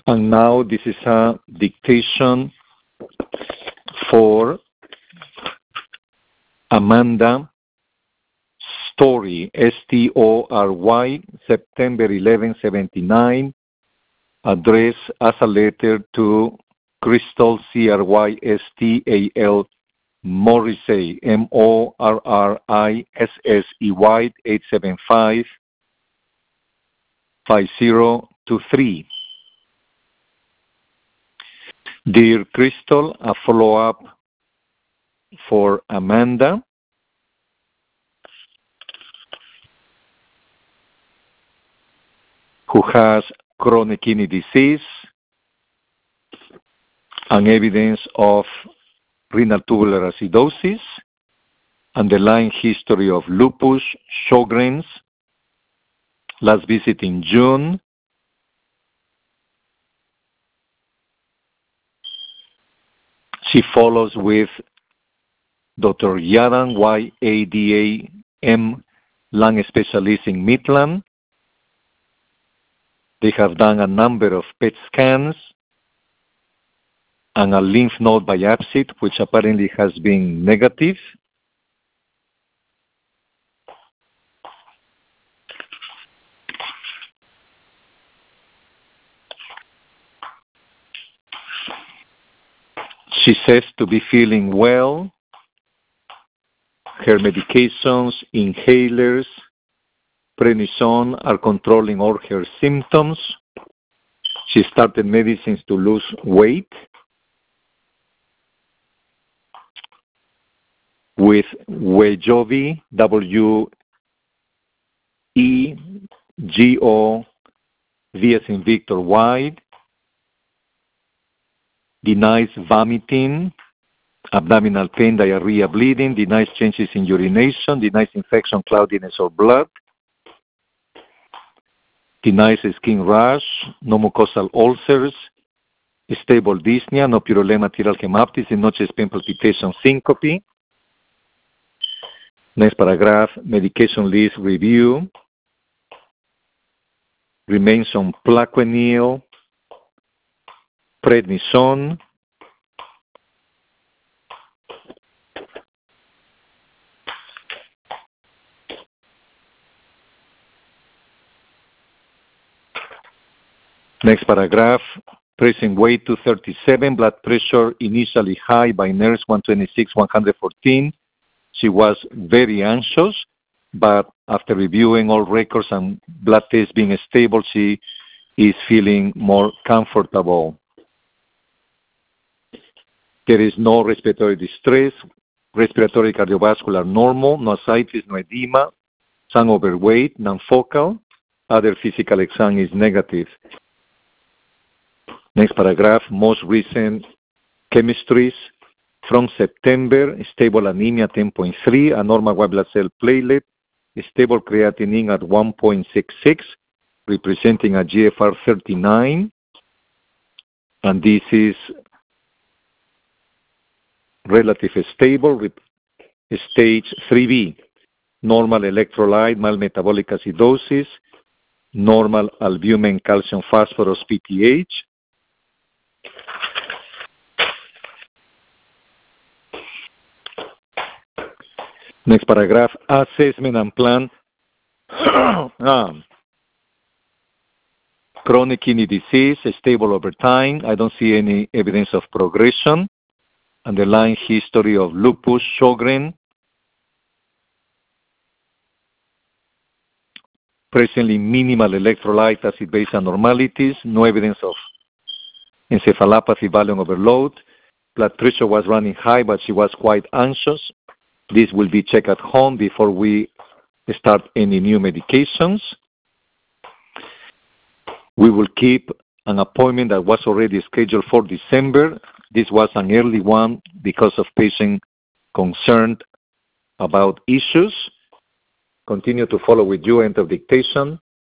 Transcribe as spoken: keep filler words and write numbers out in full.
And now this is a dictation for Amanda Story, S T O R Y, September eleventh, seventy-nine, addressed as a letter to Crystal, C R Y S T A L, Morrissey, M O R R I S S E Y, eight seven five, five zero two three. Dear Crystal, a follow-up for Amanda. Who has chronic kidney disease and evidence of renal tubular acidosis, underlying history of lupus, Sjogren's, last visit in June, she follows with Doctor Yadan, Y A D A M, lung specialist in Midland. They have done a number of P E T scans and a lymph node biopsy, which apparently has been negative. She says to be feeling well. Her medications, inhalers, prednisone are controlling all her symptoms. She started medicines to lose weight with Wegovy, W E G O V as in Victor Y, denies vomiting, abdominal pain, diarrhea, bleeding, denies changes in urination, denies infection, cloudiness, or blood, denies skin rash, no mucosal ulcers, stable dyspnea, no purulema, tiral hemoptysis, no chest pain, palpitation, syncope. Next paragraph, medication list review. Remains on Plaquenil, prednisone, next paragraph, present weight two thirty-seven, blood pressure initially high by nurse one twenty-six, one fourteen. She was very anxious, but after reviewing all records and blood tests being stable, she is feeling more comfortable. There is no respiratory distress, respiratory cardiovascular normal, no ascites, no edema, some overweight, non-focal. Other physical exam is negative. Next paragraph, most recent chemistries from September, stable anemia ten point three, a normal white blood cell platelet, stable creatinine at one point six six, representing a G F R thirty-nine, and this is relative stable with stage three B, normal electrolyte, mild metabolic acidosis, normal albumin, calcium, phosphorus, P T H. Next paragraph, assessment and plan. um, chronic kidney disease, stable over time. I don't see any evidence of progression. Underlying history of lupus, Sjogren. Presently minimal electrolyte acid-base abnormalities. No evidence of encephalopathy, volume overload. Blood pressure was running high, but she was quite anxious. This will be checked at home before we start any new medications. We will keep an appointment that was already scheduled for December. This was an early one because of patient concerned about issues. Continue to follow with you, end of dictation.